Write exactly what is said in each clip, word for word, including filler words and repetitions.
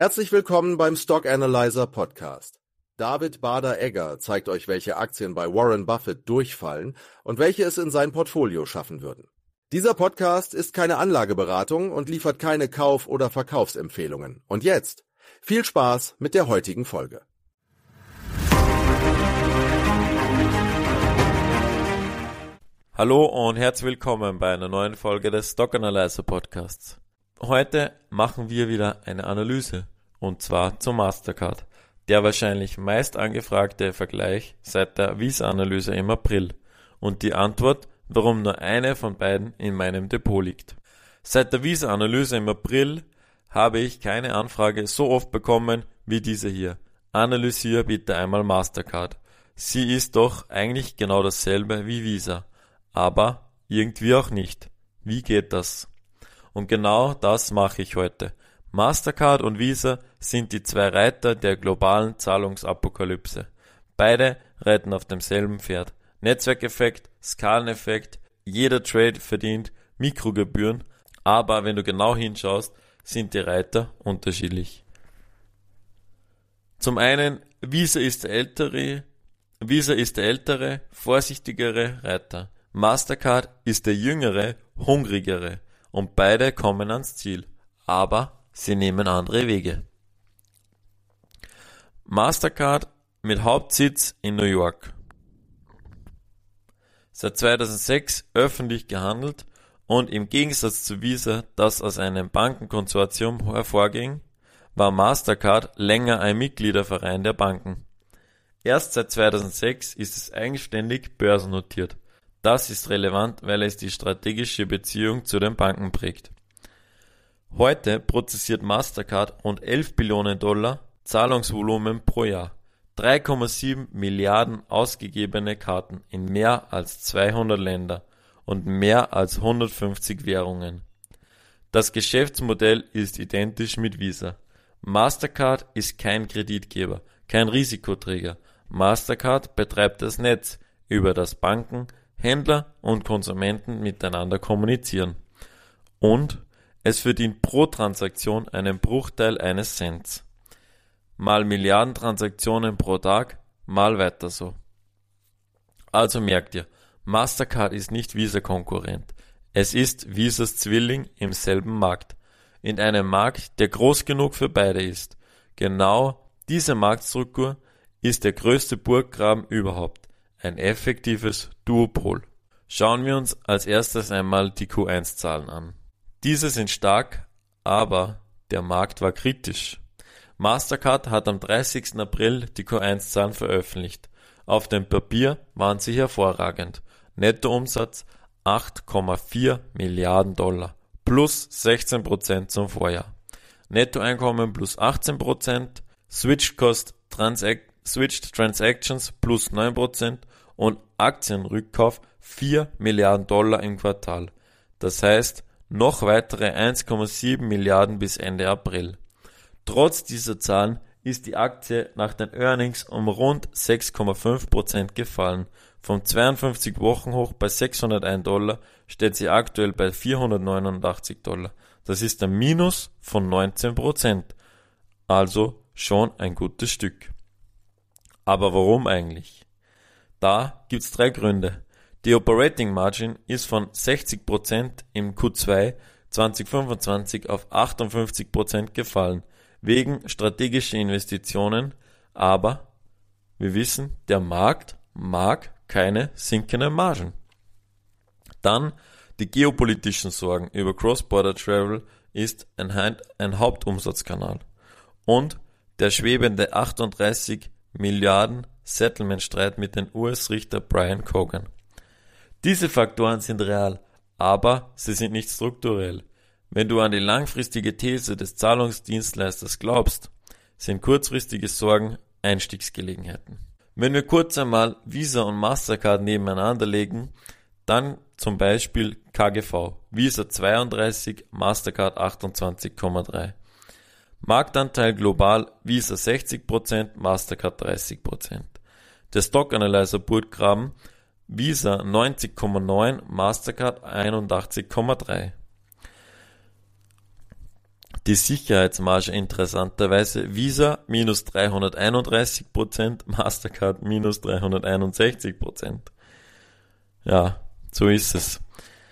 Herzlich willkommen beim Stock Analyzer Podcast. David Bader-Egger zeigt euch, welche Aktien bei Warren Buffett durchfallen und welche es in sein Portfolio schaffen würden. Dieser Podcast ist keine Anlageberatung und liefert keine Kauf- oder Verkaufsempfehlungen. Und jetzt viel Spaß mit der heutigen Folge. Hallo und herzlich willkommen bei einer neuen Folge des Stock Analyzer Podcasts. Heute machen wir wieder eine Analyse, und zwar zum Mastercard, der wahrscheinlich meist angefragte Vergleich seit der Visa-Analyse im April, und die Antwort, warum nur eine von beiden in meinem Depot liegt. Seit der Visa-Analyse im April habe ich keine Anfrage so oft bekommen wie diese hier. Analysiere bitte einmal Mastercard. Sie ist doch eigentlich genau dasselbe wie Visa, aber irgendwie auch nicht. Wie geht das? Und genau das mache ich heute. Mastercard und Visa sind die zwei Reiter der globalen Zahlungsapokalypse. Beide reiten auf demselben Pferd. Netzwerkeffekt, Skaleneffekt, jeder Trade verdient Mikrogebühren, aber wenn du genau hinschaust, sind die Reiter unterschiedlich. Zum einen, Visa ist der ältere, Visa ist der ältere, vorsichtigere Reiter. Mastercard ist der jüngere, hungrigere. Und beide kommen ans Ziel, aber sie nehmen andere Wege. Mastercard mit Hauptsitz in New York. Seit zweitausendsechs öffentlich gehandelt und im Gegensatz zu Visa, das aus einem Bankenkonsortium hervorging, war Mastercard länger ein Mitgliederverein der Banken. Erst seit zweitausendsechs ist es eigenständig börsennotiert. Das ist relevant, weil es die strategische Beziehung zu den Banken prägt. Heute prozessiert Mastercard rund elf Billionen Dollar Zahlungsvolumen pro Jahr, drei Komma sieben Milliarden ausgegebene Karten in mehr als zweihundert Länder und mehr als hundertfünfzig Währungen. Das Geschäftsmodell ist identisch mit Visa. Mastercard ist kein Kreditgeber, kein Risikoträger. Mastercard betreibt das Netz, über das Banken, Händler und Konsumenten miteinander kommunizieren. Und es verdient pro Transaktion einen Bruchteil eines Cents. Mal Milliarden Transaktionen pro Tag, mal weiter so. Also merkt ihr, Mastercard ist nicht Visa-Konkurrent. Es ist Visas Zwilling im selben Markt. In einem Markt, der groß genug für beide ist. Genau diese Marktstruktur ist der größte Burggraben überhaupt. Ein effektives Duopol. Schauen wir uns als erstes einmal die Q eins Zahlen an. Diese sind stark, aber der Markt war kritisch. Mastercard hat am dreißigsten April die Q eins Zahlen veröffentlicht. Auf dem Papier waren sie hervorragend. Nettoumsatz acht Komma vier Milliarden Dollar, plus sechzehn Prozent zum Vorjahr. Nettoeinkommen plus achtzehn Prozent, Switched Cost Transac- Switched Transactions plus neun Prozent und Aktienrückkauf vier Milliarden Dollar im Quartal. Das heißt, noch weitere eins Komma sieben Milliarden bis Ende April. Trotz dieser Zahlen ist die Aktie nach den Earnings um rund sechs Komma fünf Prozent gefallen. Vom zweiundfünfzig Wochenhoch bei sechshundertein Dollar steht sie aktuell bei vierhundertneunundachtzig Dollar. Das ist ein Minus von neunzehn Prozent. Also schon ein gutes Stück. Aber warum eigentlich? Da gibt's drei Gründe. Die Operating Margin ist von sechzig Prozent im Q zwei zweitausendfünfundzwanzig auf achtundfünfzig Prozent gefallen, wegen strategischer Investitionen, aber wir wissen, der Markt mag keine sinkenden Margen. Dann die geopolitischen Sorgen über Cross-Border Travel ist ein, ein Hauptumsatzkanal und der schwebende achtunddreißig Milliarden Settlement-Streit mit dem U S-Richter Brian Cogan. Diese Faktoren sind real, aber sie sind nicht strukturell. Wenn du an die langfristige These des Zahlungsdienstleisters glaubst, sind kurzfristige Sorgen Einstiegsgelegenheiten. Wenn wir kurz einmal Visa und Mastercard nebeneinander legen, dann zum Beispiel K G V, Visa zweiunddreißig, Mastercard achtundzwanzig Komma drei. Marktanteil global Visa sechzig Prozent, Mastercard dreißig Prozent. Der Stock Analyzer Burggraben Visa neunzig Komma neun, Mastercard einundachtzig Komma drei. Die Sicherheitsmarge interessanterweise Visa minus dreihunderteinunddreißig Prozent, Mastercard minus dreihunderteinundsechzig Prozent. Ja, so ist es.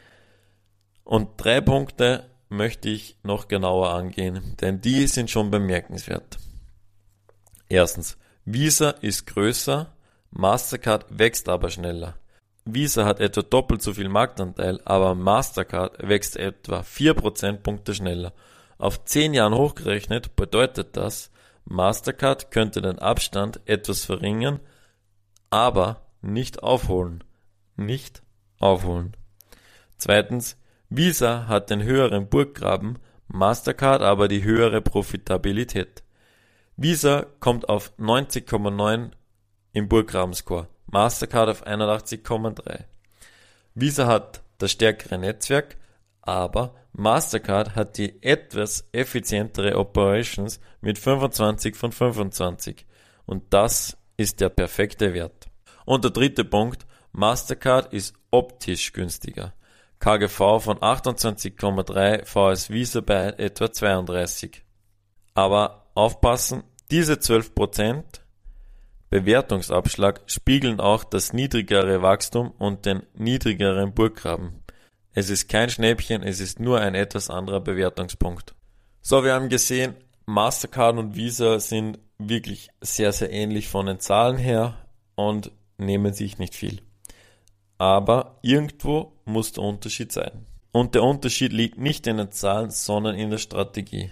Und drei Punkte möchte ich noch genauer angehen, denn die sind schon bemerkenswert. Erstens, Visa ist größer, Mastercard wächst aber schneller. Visa hat etwa doppelt so viel Marktanteil, aber Mastercard wächst etwa vier Prozentpunkte schneller. Auf zehn Jahren hochgerechnet bedeutet das, Mastercard könnte den Abstand etwas verringern, aber nicht aufholen. Nicht aufholen. Zweitens, Visa hat den höheren Burggraben, Mastercard aber die höhere Profitabilität. Visa kommt auf neunzig Komma neun im Burggrabenscore, Mastercard auf einundachtzig Komma drei. Visa hat das stärkere Netzwerk, aber Mastercard hat die etwas effizientere Operations mit fünfundzwanzig von fünfundzwanzig und das ist der perfekte Wert. Und der dritte Punkt, Mastercard ist optisch günstiger. K G V von achtundzwanzig Komma drei, V S Visa bei etwa zweiunddreißig. Aber aufpassen, diese zwölf Prozent Bewertungsabschlag spiegeln auch das niedrigere Wachstum und den niedrigeren Burggraben. Es ist kein Schnäppchen, es ist nur ein etwas anderer Bewertungspunkt. So, wir haben gesehen, Mastercard und Visa sind wirklich sehr, sehr ähnlich von den Zahlen her und nehmen sich nicht viel. Aber irgendwo muss der Unterschied sein. Und der Unterschied liegt nicht in den Zahlen, sondern in der Strategie.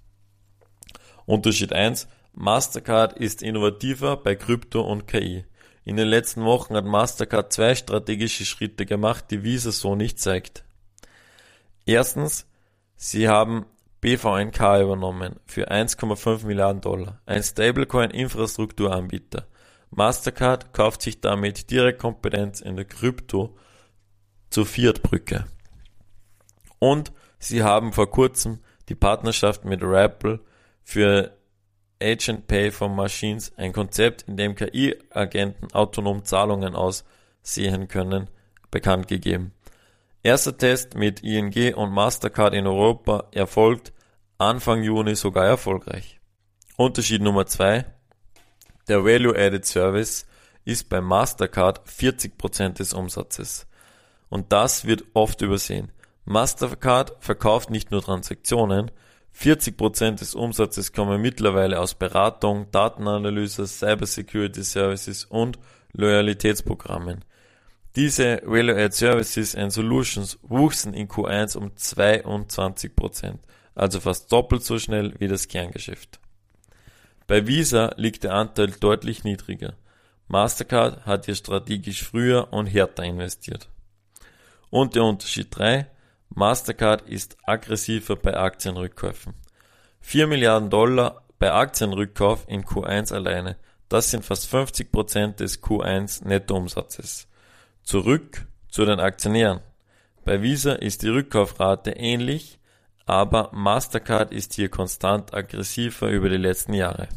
Unterschied eins. Mastercard ist innovativer bei Krypto und K I. In den letzten Wochen hat Mastercard zwei strategische Schritte gemacht, die Visa so nicht zeigt. Erstens, sie haben B V N K übernommen für eins Komma fünf Milliarden Dollar, ein Stablecoin-Infrastrukturanbieter. Mastercard kauft sich damit direkt Kompetenz in der Krypto zur Fiat-Brücke. Und sie haben vor kurzem die Partnerschaft mit Ripple für Agent Pay for Machines, ein Konzept, in dem K I-Agenten autonom Zahlungen aussehen können, bekannt gegeben. Erster Test mit I N G und Mastercard in Europa erfolgt Anfang Juni sogar erfolgreich. Unterschied Nummer zwei. Der Value-Added Service ist bei Mastercard vierzig Prozent des Umsatzes. Und das wird oft übersehen. Mastercard verkauft nicht nur Transaktionen, vierzig Prozent des Umsatzes kommen mittlerweile aus Beratung, Datenanalyse, Cybersecurity Services und Loyalitätsprogrammen. Diese Value-Added Services and Solutions wuchsen in Q eins um zweiundzwanzig Prozent, also fast doppelt so schnell wie das Kerngeschäft. Bei Visa liegt der Anteil deutlich niedriger. Mastercard hat hier strategisch früher und härter investiert. Und der Unterschied drei. Mastercard ist aggressiver bei Aktienrückkäufen. vier Milliarden Dollar bei Aktienrückkauf in Q eins alleine. Das sind fast fünfzig Prozent des Q eins Nettoumsatzes. Zurück zu den Aktionären. Bei Visa ist die Rückkaufrate ähnlich, aber Mastercard ist hier konstant aggressiver über die letzten Jahre.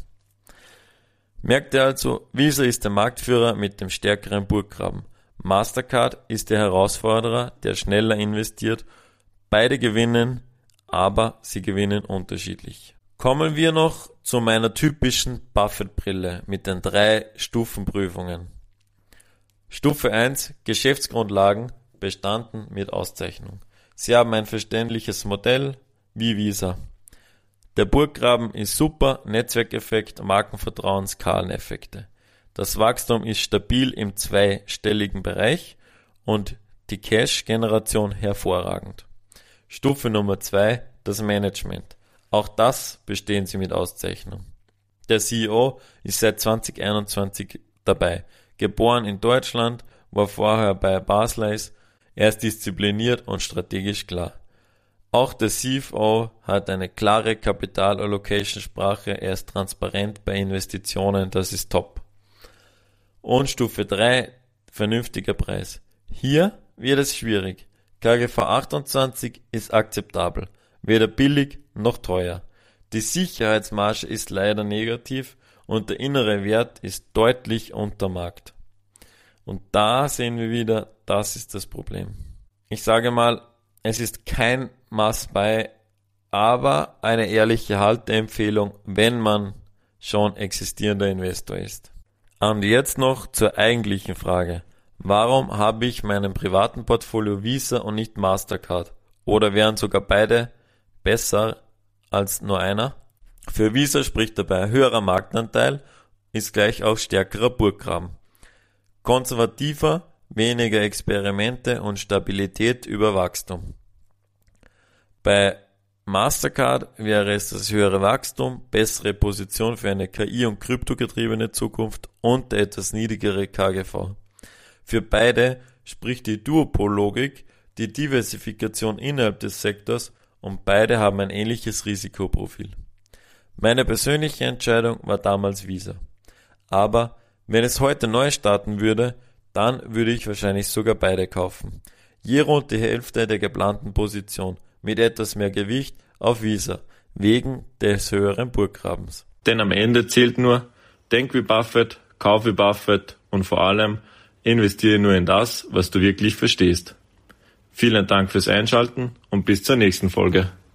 Merkt ihr also, Visa ist der Marktführer mit dem stärkeren Burggraben. Mastercard ist der Herausforderer, der schneller investiert. Beide gewinnen, aber sie gewinnen unterschiedlich. Kommen wir noch zu meiner typischen Buffett-Brille mit den drei Stufenprüfungen. Stufe eins, Geschäftsgrundlagen, bestanden mit Auszeichnung. Sie haben ein verständliches Modell wie Visa. Der Burggraben ist super, Netzwerkeffekt, Markenvertrauen, Skaleneffekte. Das Wachstum ist stabil im zweistelligen Bereich und die Cash-Generation hervorragend. Stufe Nummer zwei, das Management. Auch das bestehen sie mit Auszeichnung. Der C E O ist seit zwanzig einundzwanzig dabei. Geboren in Deutschland, war vorher bei Barclays. Er ist diszipliniert und strategisch klar. Auch der C F O hat eine klare Capital-Allocation-Sprache. Er ist transparent bei Investitionen, das ist top. Und Stufe drei, vernünftiger Preis. Hier wird es schwierig. K G V achtundzwanzig ist akzeptabel, weder billig noch teuer. Die Sicherheitsmarge ist leider negativ und der innere Wert ist deutlich unter Markt. Und da sehen wir wieder, das ist das Problem. Ich sage mal, es ist kein Must-Buy, aber eine ehrliche Halteempfehlung, wenn man schon existierender Investor ist. Und jetzt noch zur eigentlichen Frage. Warum habe ich meinem privaten Portfolio Visa und nicht Mastercard? Oder wären sogar beide besser als nur einer? Für Visa spricht dabei ein höherer Marktanteil, ist gleich auch stärkerer Burggraben. Konservativer, weniger Experimente und Stabilität über Wachstum. Bei Mastercard wäre es das höhere Wachstum, bessere Position für eine K I- und kryptogetriebene Zukunft und der etwas niedrigere K G V. Für beide spricht die Duopol-Logik, die Diversifikation innerhalb des Sektors und beide haben ein ähnliches Risikoprofil. Meine persönliche Entscheidung war damals Visa. Aber wenn es heute neu starten würde, dann würde ich wahrscheinlich sogar beide kaufen. Je rund die Hälfte der geplanten Position mit etwas mehr Gewicht auf Visa, wegen des höheren Burggrabens. Denn am Ende zählt nur, denk wie Buffett, kauf wie Buffett und vor allem investiere nur in das, was du wirklich verstehst. Vielen Dank fürs Einschalten und bis zur nächsten Folge.